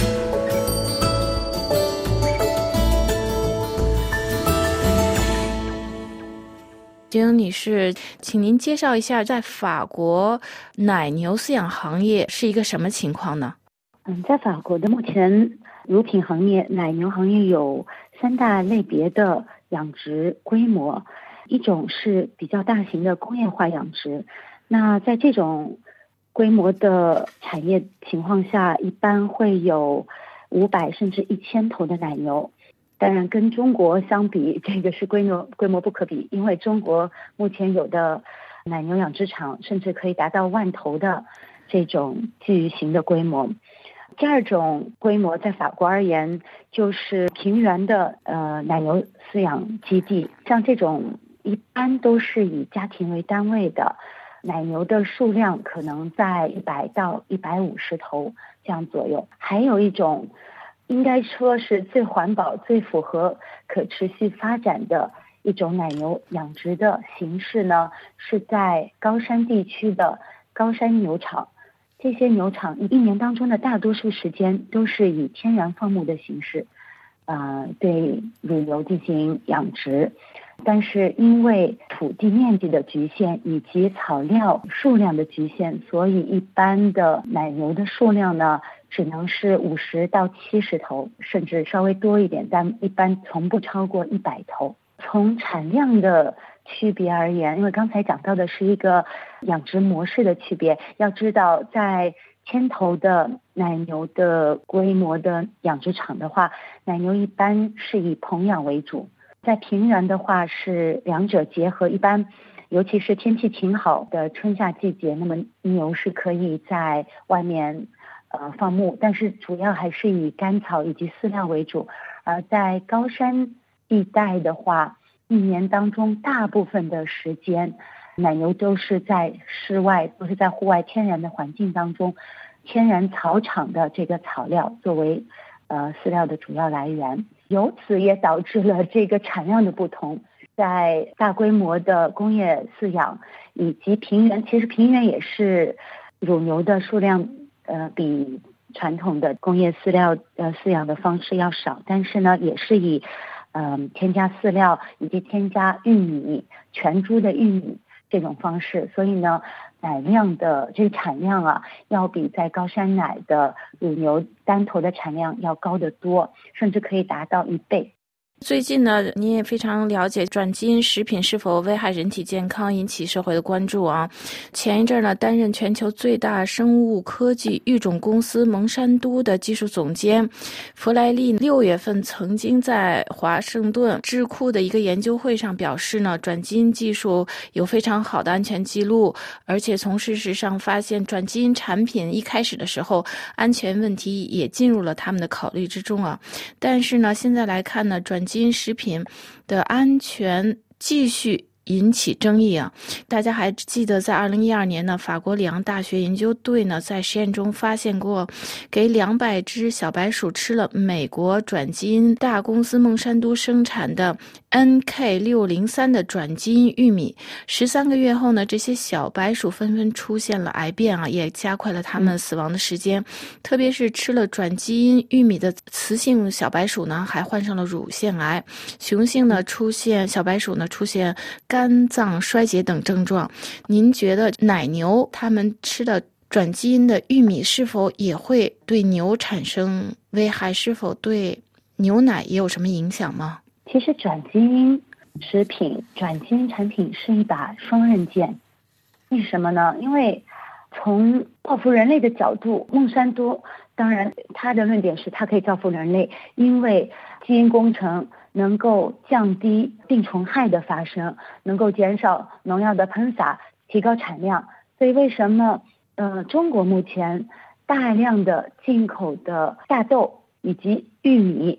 金女士，请您介绍一下在法国奶牛饲养行业是一个什么情况呢？ 嗯，在法国的目前乳品行业，奶牛行业有三大类别的养殖规模，一种是比较大型的工业化养殖，那在这种规模的产业情况下，一般会有五百甚至一千头的奶牛。当然跟中国相比，这个是规模规模不可比，因为中国目前有的奶牛养殖场甚至可以达到万头的这种巨型的规模。第二种规模在法国而言，就是平原的呃奶牛饲养基地，像这种一般都是以家庭为单位的，奶牛的数量可能在一百到一百五十头这样左右。还有一种应该说是最环保、最符合可持续发展的一种奶牛养殖的形式呢，是在高山地区的高山牛场。这些牛场一年当中的大多数时间都是以天然放牧的形式，呃，对乳牛进行养殖。但是因为土地面积的局限以及草料数量的局限，所以一般的奶牛的数量呢，只能是五十到七十头，甚至稍微多一点，但一般从不超过一百头。从产量的区别而言，因为刚才讲到的是一个养殖模式的区别，要知道在千头的奶牛的规模的养殖场的话，奶牛一般是以棚养为主，在平原的话是两者结合，一般尤其是天气挺好的春夏季节，那么牛是可以在外面呃放牧，但是主要还是以干草以及饲料为主。而在高山地带的话，一年当中大部分的时间奶牛都是在室外，都是在户外天然的环境当中，天然草场的这个草料作为呃饲料的主要来源，由此也导致了这个产量的不同。在大规模的工业饲养以及平原，其实平原也是乳牛的数量呃比传统的工业饲料呃饲养的方式要少，但是呢也是以嗯、呃、添加饲料以及添加玉米全猪的玉米这种方式，所以呢奶量的这个产量啊，要比在高山奶的乳牛单头的产量要高得多，甚至可以达到一倍。 最近呢，你也非常了解转基因食品是否危害人体健康，引起社会的关注啊。前一阵呢，担任全球最大生物科技育种公司蒙山都的技术总监弗莱利，六月份曾经在华盛顿智库的一个研究会上表示呢，转基因技术有非常好的安全记录，而且从事实上发现，转基因产品一开始的时候，安全问题也进入了他们的考虑之中啊。但是呢，现在来看呢，转基因食品的安全继续引起争议啊！大家还记得，在二零一二年呢，法国里昂大学研究队呢在实验中发现过，给两百只小白鼠吃了美国转基因大公司孟山都生产的 N K 六零三 的转基因玉米，十三个月后呢，这些小白鼠纷纷出现了癌变啊，也加快了它们死亡的时间。特别是吃了转基因玉米的雌性小白鼠呢，还患上了乳腺癌；雄性呢，出现小白鼠呢出现肝脏衰竭等症状。您觉得奶牛它们吃的转基因的玉米是否也会对牛产生危害？是否对牛奶也有什么影响吗？ 其实转基因食品、转基因产品是一把双刃剑。为什么呢？因为从造福人类的角度，孟山都当然他的论点是它可以造福人类，因为基因工程能够降低病虫害的发生，能够减少农药的喷洒，提高产量。所以为什么呃中国目前大量的进口的大豆以及玉米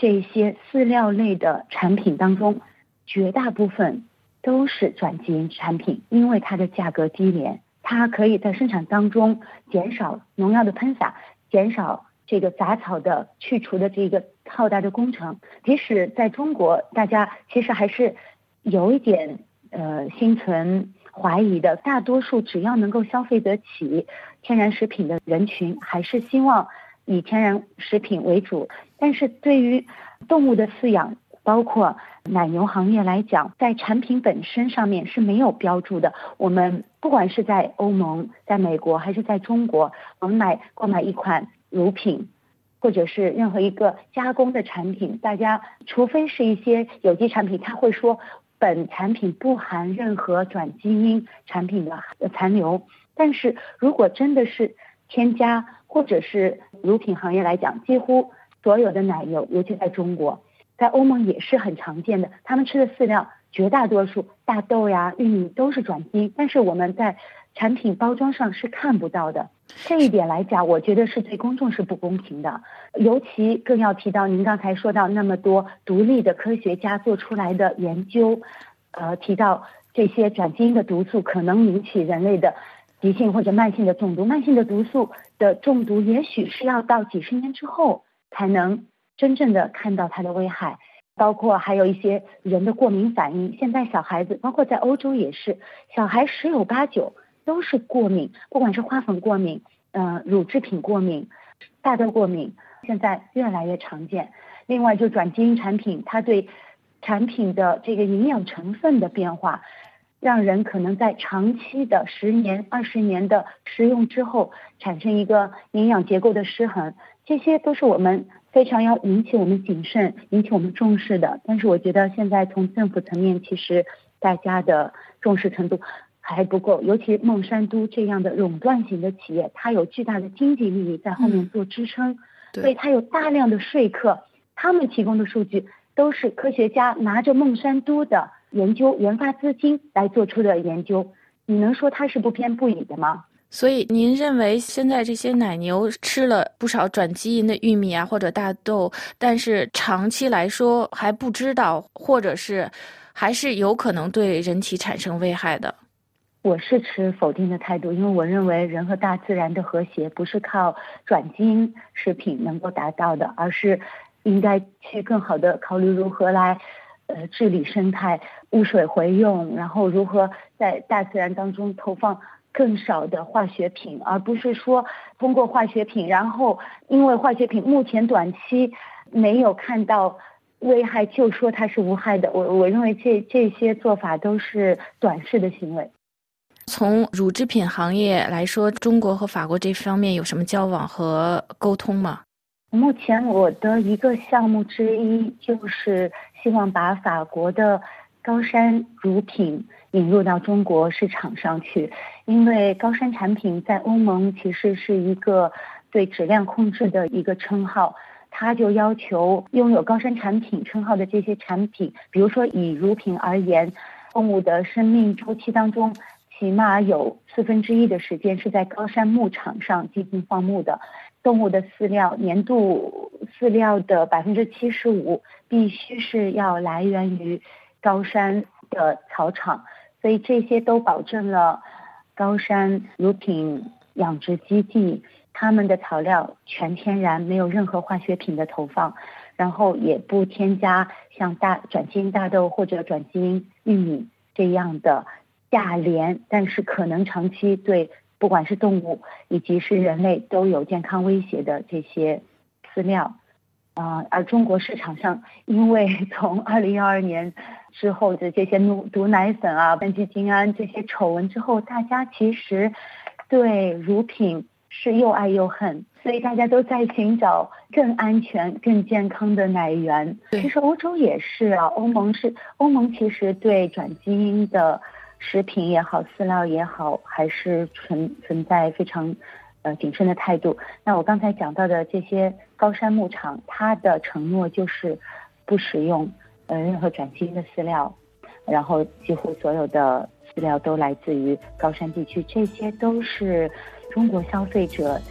这些饲料类的产品当中，绝大部分都是转基因产品，因为它的价格低廉，它可以在生产当中减少农药的喷洒，减少这个杂草的去除的这个浩大的工程。即使在中国，大家其实还是有一点呃心存怀疑的，大多数只要能够消费得起天然食品的人群，还是希望以天然食品为主。但是对于动物的饲养，包括奶牛行业来讲，在产品本身上面是没有标注的。我们不管是在欧盟、在美国还是在中国，我们买购买一款乳品或者是任何一个加工的产品，大家除非是一些有机产品，他会说本产品不含任何转基因产品的残留。但是如果真的是添加，或者是乳品行业来讲，几乎所有的奶油，尤其在中国，在欧盟也是很常见的，他们吃的饲料绝大多数大豆呀、玉米都是转基因，但是我们在产品包装上是看不到的。这一点来讲，我觉得是对公众是不公平的。尤其更要提到您刚才说到那么多独立的科学家做出来的研究，呃，提到这些转基因的毒素可能引起人类的急性或者慢性的中毒，慢性的毒素的中毒也许是要到几十年之后才能真正的看到它的危害。包括还有一些人的过敏反应，现在小孩子包括在欧洲也是，小孩十有八九都是过敏，不管是花粉过敏、呃乳制品过敏、大豆过敏，现在越来越常见。另外就转基因产品，它对产品的这个营养成分的变化，让人可能在长期的十年、二十年的食用之后，产生一个营养结构的失衡，这些都是我们非常要引起我们谨慎、引起我们重视的。但是我觉得现在从政府层面，其实大家的重视程度还不够，尤其孟山都这样的垄断型的企业，它有巨大的经济利益在后面做支撑，嗯、所以它有大量的说客，他们提供的数据都是科学家拿着孟山都的研究研发资金来做出的研究，你能说它是不偏不倚的吗？ 所以您认为现在这些奶牛吃了不少转基因的玉米啊或者大豆，但是长期来说还不知道，或者是还是有可能对人体产生危害的？ 我是持否定的态度，因为我认为人和大自然的和谐不是靠转基因食品能够达到的，而是应该去更好的考虑如何来呃治理生态、污水回用，然后如何在大自然当中投放更少的化学品，而不是说通过化学品，然后因为化学品目前短期没有看到危害就说它是无害的。我我认为这这些做法都是短视的行为。 从乳制品行业来说，中国和法国这方面有什么交往和沟通吗？ 目前我的一个项目之一就是希望把法国的高山乳品引入到中国市场上去，因为高山产品在欧盟其实是一个对质量控制的一个称号，它就要求拥有高山产品称号的这些产品，比如说以乳品而言，动物的生命周期当中起码有四分之一的时间是在高山牧场上进行放牧的，动物的饲料年度饲料的百分之七十五必须是要来源于高山的草场，所以这些都保证了高山乳品养殖基地他们的草料全天然，没有任何化学品的投放，然后也不添加像大转基因大豆或者转基因玉米这样的价廉，但是可能长期对不管是动物以及是人类都有健康威胁的这些饲料。呃，而中国市场上，因为从二零一二年之后的这些毒毒奶粉啊、苯基精胺这些丑闻之后，大家其实对乳品是又爱又恨，所以大家都在寻找更安全、更健康的奶源。其实欧洲也是啊，欧盟是欧盟其实对转基因的食品也好、饲料也好，还是存存在非常呃谨慎的态度。那我刚才讲到的这些高山牧场，它的承诺就是不使用呃任何转基因的饲料，然后几乎所有的饲料都来自于高山地区，这些都是中国消费者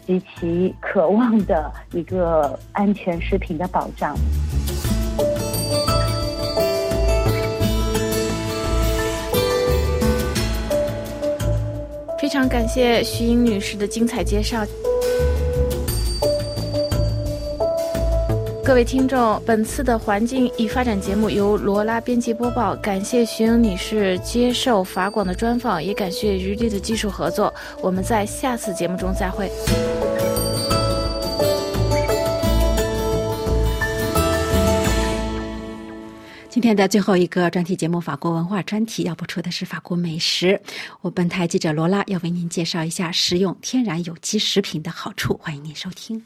极其渴望的一个安全食品的保障。 非常感谢徐英女士的精彩介绍。各位听众，本次的环境与发展节目由罗拉编辑播报，感谢徐英女士接受法广的专访，也感谢余力的技术合作。我们在下次节目中再会。 今天的最后一个专题节目法国文化专题要播出的是法国美食，我本台记者罗拉要为您介绍一下食用天然有机食品的好处，欢迎您收听。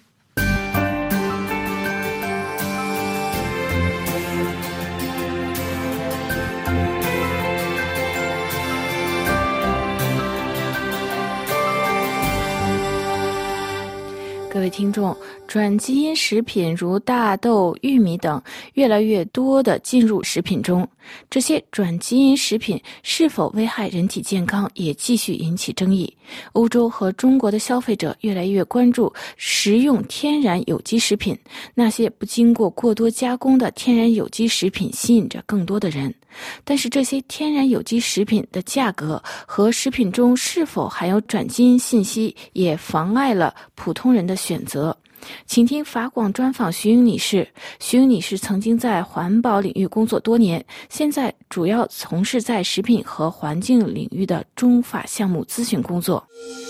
各位听众，转基因食品如大豆、玉米等越来越多地进入食品中，这些转基因食品是否危害人体健康也继续引起争议。欧洲和中国的消费者越来越关注食用天然有机食品，那些不经过过多加工的天然有机食品吸引着更多的人。但是这些天然有机食品的价格和食品中是否含有转基因信息也妨碍了普通人的选择。请听法广专访徐英女士。徐英女士曾经在环保领域工作多年，现在主要从事在食品和环境领域的中法项目咨询工作。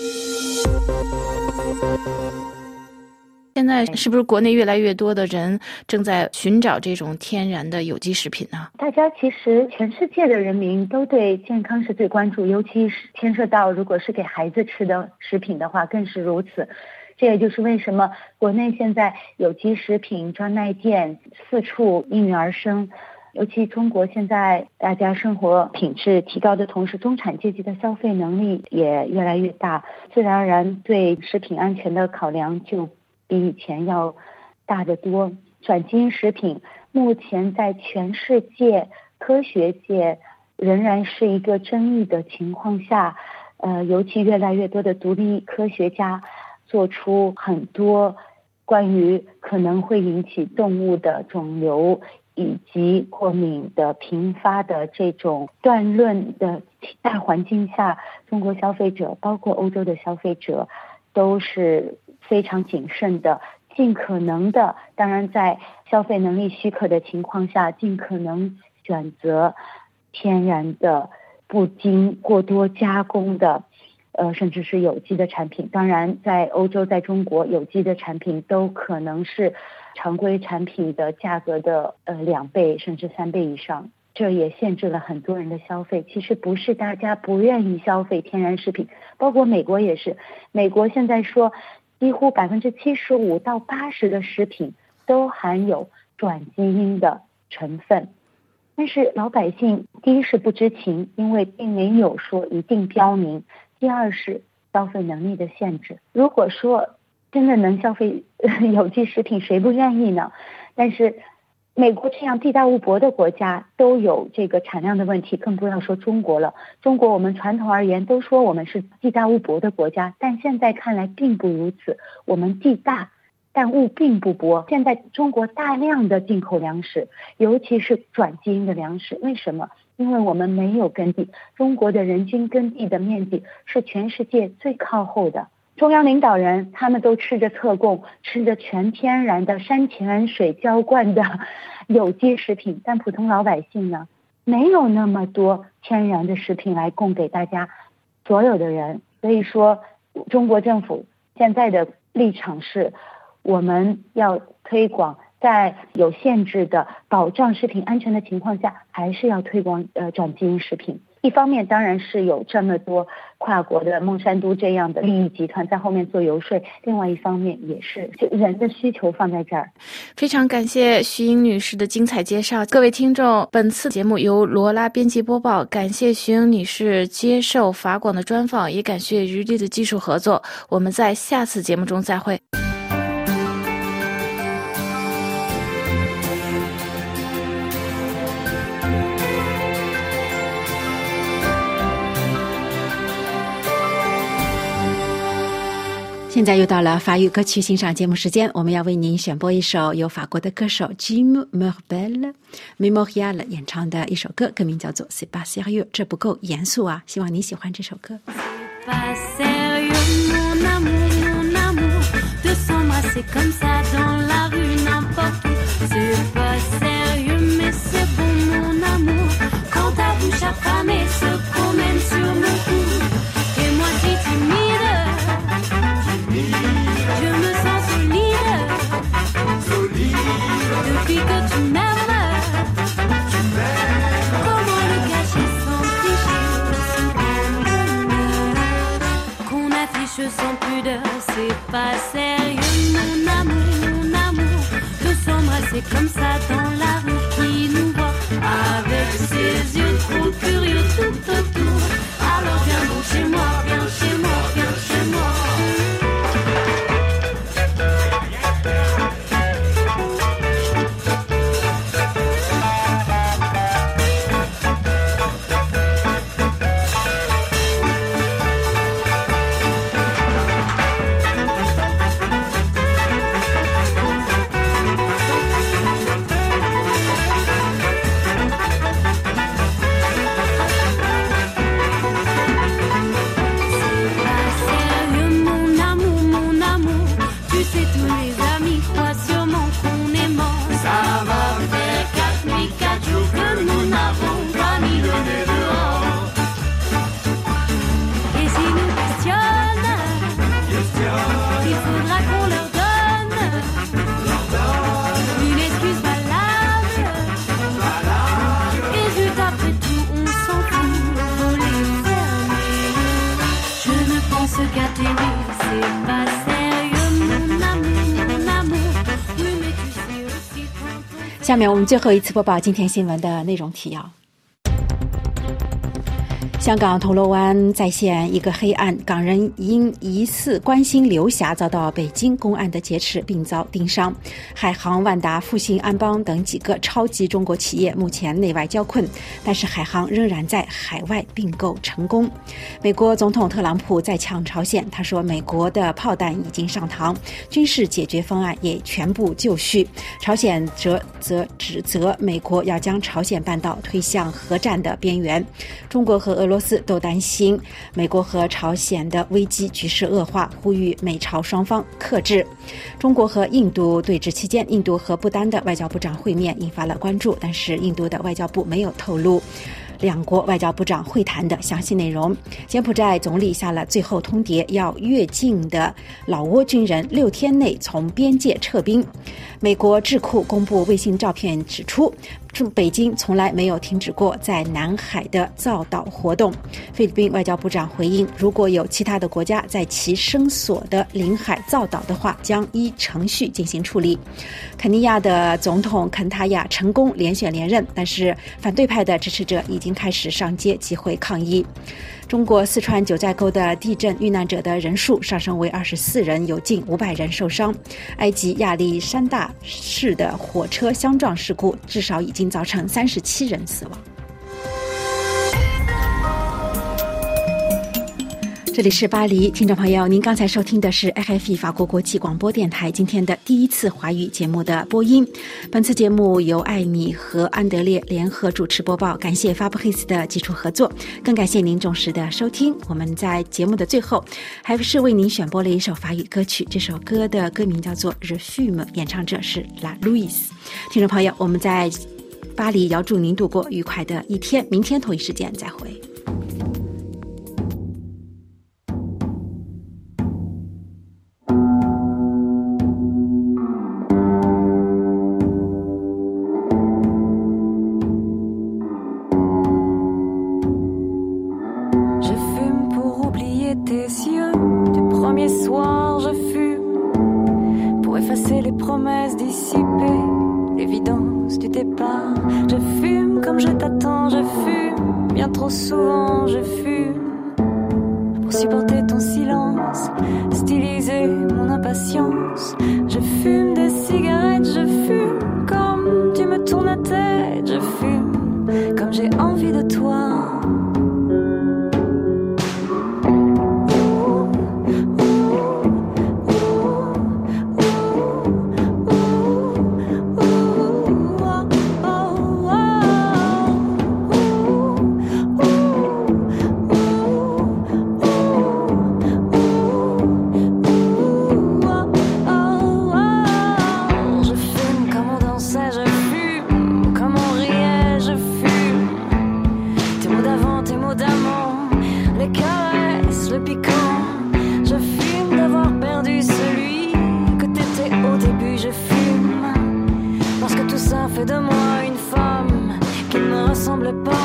现在是不是国内越来越多的人正在寻找这种天然的有机食品呢？ 大家其实全世界的人民都对健康是最关注，尤其是牵涉到如果是给孩子吃的食品的话更是如此。这也就是为什么国内现在有机食品专卖店四处应运而生。尤其中国现在大家生活品质提高的同时，中产阶级的消费能力也越来越大，自然而然对食品安全的考量就比以前要大得多。转基因食品目前在全世界科学界仍然是一个争议的情况下，呃，尤其越来越多的独立科学家做出很多关于可能会引起动物的肿瘤以及过敏的频发的这种断论的大环境下，中国消费者包括欧洲的消费者都是非常谨慎的，尽可能的，当然在消费能力许可的情况下，尽可能选择天然的不经过多加工的呃，甚至是有机的产品。当然在欧洲在中国有机的产品都可能是常规产品的价格的呃两倍甚至三倍以上，这也限制了很多人的消费。其实不是大家不愿意消费天然食品，包括美国也是，美国现在说几乎百分之七十五到八十的食品都含有转基因的成分，但是老百姓第一是不知情，因为并没有说一定标明；第二是消费能力的限制。如果说真的能消费有机食品，谁不愿意呢？但是美国这样地大物博的国家都有这个产量的问题，更不要说中国了。中国我们传统而言都说我们是地大物博的国家，但现在看来并不如此，我们地大但物并不博。现在中国大量的进口粮食，尤其是转基因的粮食，为什么？因为我们没有耕地，中国的人均耕地的面积是全世界最靠后的。中央领导人他们都吃着特供，吃着全天然的山泉水浇灌的有机食品，但普通老百姓呢，没有那么多天然的食品来供给大家所有的人。所以说中国政府现在的立场是，我们要推广，在有限制的保障食品安全的情况下，还是要推广呃转基因食品。一方面当然是有这么多跨国的孟山都这样的利益集团在后面做游说，另外一方面也是人的需求放在这儿。 非常感谢徐英女士的精彩介绍。各位听众，本次节目由罗拉编辑播报，感谢徐英女士接受法广的专访，也感谢余力的技术合作。我们在下次节目中再会。 现在又到了法语歌曲欣赏节目时间，我们要为您选播一首由法国的歌手 Jim Merbel Memorial 演唱的一首歌，歌名叫做 C'est pas sérieux， 这不够严肃啊，希望你喜欢这首歌。 C'est pas sérieux mon amour, mon amour, de s'embrasser comme ça dans la rue n'importe où. C'est pas sérieux mais c'est bon mon amour, quand ta bouche affamée se promène sur mon cou. Et moi si timide, je me sens solide, solide. Depuis que tu m'aimes, tu m'aimes. Comment le cacher sans tricher, qu'on affiche sans pudeur, c'est pas sérieux mon amour, mon amour, de s'embrasser comme ça dans la rue qui nous voit avec ses yeux trop curieux tout autour. Alors viens donc chez moi, viens chez moi, viens chez moi. C'est pas sérieux mon amour, mon amour. Oui mais tu sais aussi quand on... 下面我们最后一次播报今天新闻的内容提要。香港铜锣湾再现一个黑案，港人因疑似关心刘霞遭到北京公安的劫持并遭盯梢。海航、万达、复兴、安邦等几个超级中国企业目前内外交困，但是海航仍然在海外并购成功。美国总统特朗普在呛朝鲜，他说美国的炮弹已经上膛，军事解决方案也全部就绪。朝鲜则则指责美国要将朝鲜半岛推向核战的边缘。中国和俄罗斯俄罗斯都担心美国和朝鲜的危机局势恶化，呼吁美朝双方克制。中国和印度对峙期间，印度和不丹的外交部长会面引发了关注，但是印度的外交部没有透露两国外交部长会谈的详细内容。柬埔寨总理下了最后通牒，要越境的老挝军人六天内从边界撤兵。美国智库公布卫星照片指出，北京从来没有停止过在南海的造岛活动。菲律宾外交部长回应，如果有其他的国家在其声索的领海造岛的话，将依程序进行处理。肯尼亚的总统肯塔亚成功连选连任，但是反对派的支持者已经开始上街集会抗议。中国四川九寨沟的地震遇难者的人数上升为二十四人，有近五百人受伤。埃及亚历山大市的火车相撞事故至少已经造成三十七人死亡。这里是巴黎，听众朋友，您刚才收听的是 F I 法国国际广播电台今天的第一次华语节目的播音。本次节目由艾米和安德烈联合主持播报，感谢 Fabrice 的技术合作，更感谢您重视的收听。我们在节目的最后还是为您选播了一首法语歌曲，这首歌的歌名叫做 Refume， 演唱者是 La Louise。 听众朋友，我们在巴黎遥祝您度过愉快的一天，明天同一时间再会。 fait de moi une femme qui ne me ressemble pas.